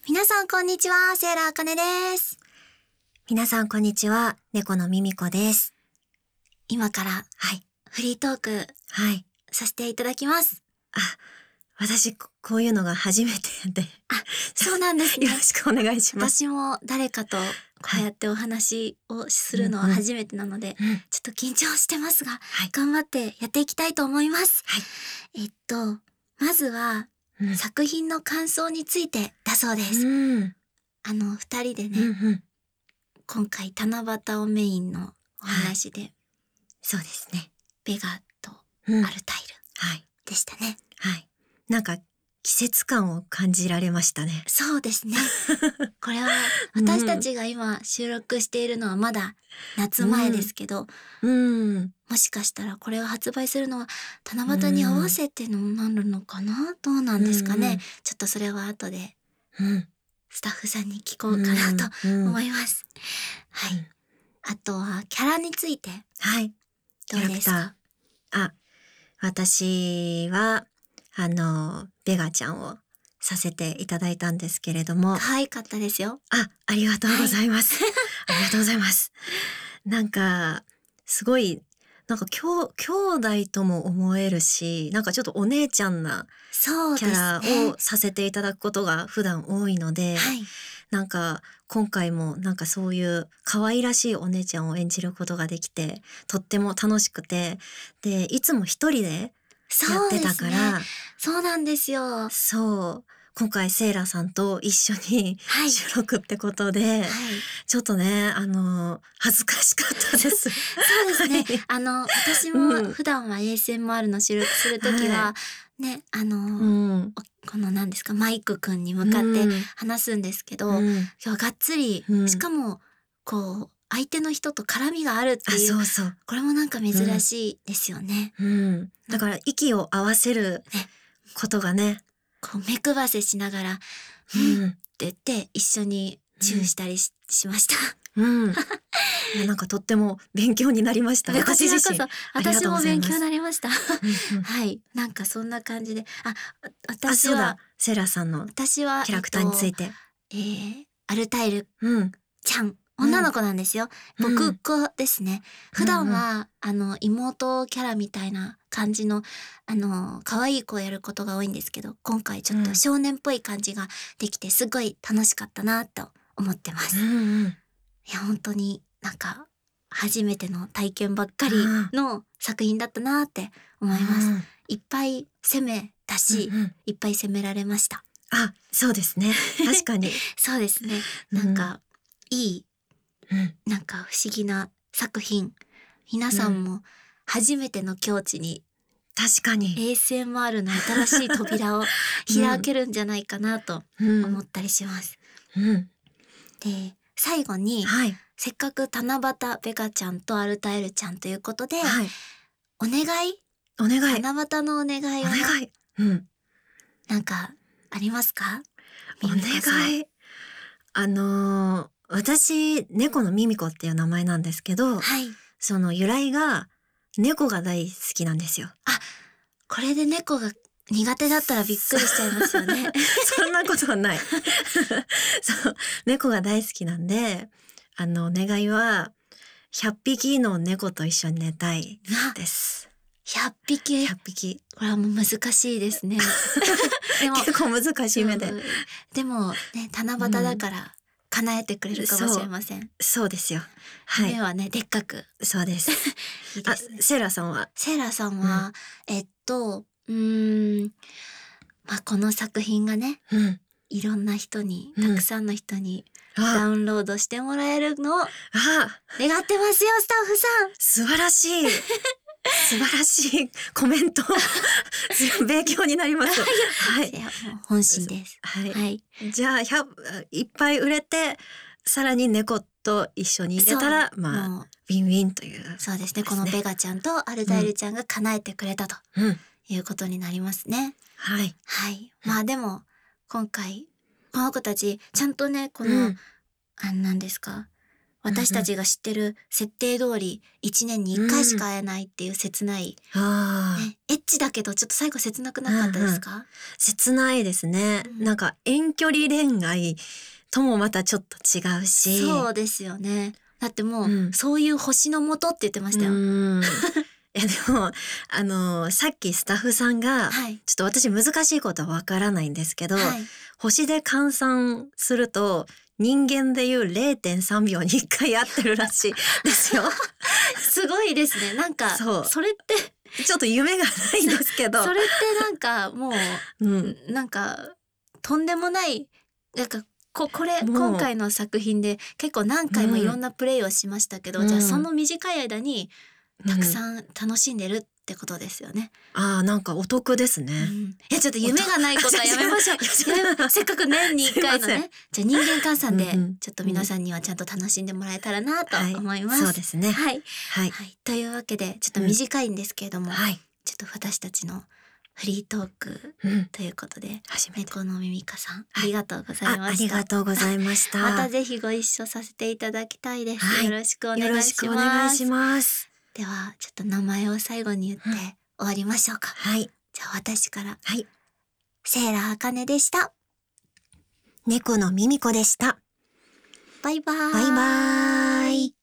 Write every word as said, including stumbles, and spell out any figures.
皆さんこんにちは、セーラーあかねです。 皆さんこんにちは、猫のミミコです。 今からはい。 フリートークはい。 させていただきます。 あ、私ここういうのが初めてで。 あ、そうなんですね。 よろしくお願いします。 私も誰かとこうやってお話をするのは初めてなので、 うんうん、 ちょっと緊張してますが、 はい、 頑張ってやっていきたいと思います。 はい。 えっと、まずは、 うん、 作品の感想についてだそうです。 うん、 あの、二人でね、 うんうん、 今回七夕をメインのお話で、はい、 そうですね。 ベガとうん、 アルタイルでしたね。 はい。はい。なんか季節感を感じられましたね。 そうですね。これは私たちが今収録しているのはまだ夏前ですけど、 うんうん、 もしかしたらこれを発売するのは七夕に合わせてのなるのかな、どうなんですかね、うんうん、ちょっとそれは後でスタッフさんに聞こうかなと思います。うんうん、はい。あとはキャラについて、 はい、 どうですか？ あ、私はあのベガちゃんをさせていただいたんですけれども、 可愛かったですよ。 あ、ありがとうございます。はい、ありがとうございます。なんかすごいなんかきょ兄弟とも思えるし、なんかちょっとお姉ちゃんなキャラをさせていただくことが普段多いので、 はい、 なんか今回もなんかそういう可愛らしいお姉ちゃんを演じることができてとっても楽しくて、でいつも一人でやってたから、 そう、そうなんですよ。 そう今回セイラさんと一緒に収録ってことで、はい、ちょっとねあの恥ずかしかったです。 そうですね。あの私も普段は エーエスエムアール の収録するときは、はい、ねあの、うん、この何ですかマイクくんに向かって話すんですけど、うん、今日はがっつり、うん、しかもこう相手の人と絡みがあるっていう、 そうそう、これもなんか珍しいですよね。 うんうん、だから息を合わせることがね、 こう目くばせしながら「うん」って言って一緒にチューしたり し,、うん、しました。 うん。いやなんかとっても勉強になりました。 私自身私も勉強になりました。はい、なんかそんな感じで、あ、私はセラさんのキャラクターについて、 えー、アルタイルちゃん、女の子なんですよ。うん、僕っ子ですね。普段は、うんうん、あの妹キャラみたいな感じのあの可愛い子をやることが多いんですけど、今回ちょっと少年っぽい感じができてすごい楽しかったなと思ってます。うんうん、いや本当になんか初めての体験ばっかりの作品だったなって思います。うん、いっぱい攻めたし、うんうん、いっぱい攻められました。 あ、そうですね。確かに。 そうですね。なんか、うん、いい。うん、なんか不思議な作品、皆さんも初めての境地に、 うん、確かにエーエスエムアール の新しい扉を開けるんじゃないかなと思ったりします。うんうん、で最後に、はい、せっかく七夕ベガちゃんとアルタエルちゃんということで、はい、お願いお願い七夕のお願いを、ね、 お願い、うん、 なんかありますか？ お願い、あのー、私猫のミミコっていう名前なんですけど、はい、その由来が猫が大好きなんですよ。 あ、これで猫が苦手だったらびっくりしちゃいますよね。 そんなことはないそう猫が大好きなんで、あの願いはひゃっぴきの猫と一緒に寝たいです。 ひゃっぴき、 ひゃっぴき、 これはもう難しいですね。 でも結構難しい目で、 でもね七夕だから叶えてくれるかもしれません。うん、 そ, そうですよ。はい。 夢はねでっかく。 そうです。いいですね。あ、セイラさんは？ セイラさんは、うん、えっとうーんまあこの作品がね、うん、いろんな人に、たくさんの人にダウンロードしてもらえるのを願ってますよ、スタッフさん。 素晴らしい。素晴らしいコメント勉強になります。はい、 いやもう本心です。 はい、はい、じゃあひゃくいっぱい売れてさらに猫と一緒に入れたらまあウィンウィンという、ね、 そうですね。このベガちゃんとアルタイルちゃんが叶えてくれたということになりますね。 うん、はいはい。まあでも今回この子たちちゃんとねこの、うん、あんなんですか私たちが知ってる設定通りいちねんにいっかいしか会えないっていう切ない、 あー、 ね、エッチだけどちょっと最後切なくなかったですか？ 切ないですね、 うんなんか遠距離恋愛ともまたちょっと違うし。 そうですよね。だってもう、 うんそういう星の下って言ってましたよ。 うんいやでもあのさっきスタッフさんが、 はいちょっと私難しいことはわからないんですけど、 はい星で換算すると人間でいう れいてんさんびょうにいっかい会ってるらしいですよ。 すごいですね。なんかそうそれってちょっと夢がないんですけど。 それってなんかもう、 うんなんかとんでもないなんかここれもう今回の作品で結構何回もいろんなプレイをしましたけど、 うんじゃあその短い間にたくん、 さん楽しんでるってことですよね。 あーなんかお得ですね。 うん、いやちょっと夢がないことはやめましょう。やめせっかく年にいっかいのすいまね。じゃあ人間換算でうんうんちょっと皆さんにはちゃんと楽しんでもらえたらなとはい思います。 そうですね。 はい、 はいはい、というわけでちょっと短いんですけれども、 はい、 ちょっと私たちのフリートークうん、 ということで、 初めて。 猫のミミカさん、 はいありがとうございあ、あました。 りがとうございました。 またぜひご一緒させていただきたいです。 はいよろしくお願いしよろます。 しくお願いします。 ではちょっと名前を最後に言ってうん終わりましょうか。 はい、 じゃあ私からはい、 セーラーあかねでした。 猫のミミコでした。 バイバーイ。 バイバーイ。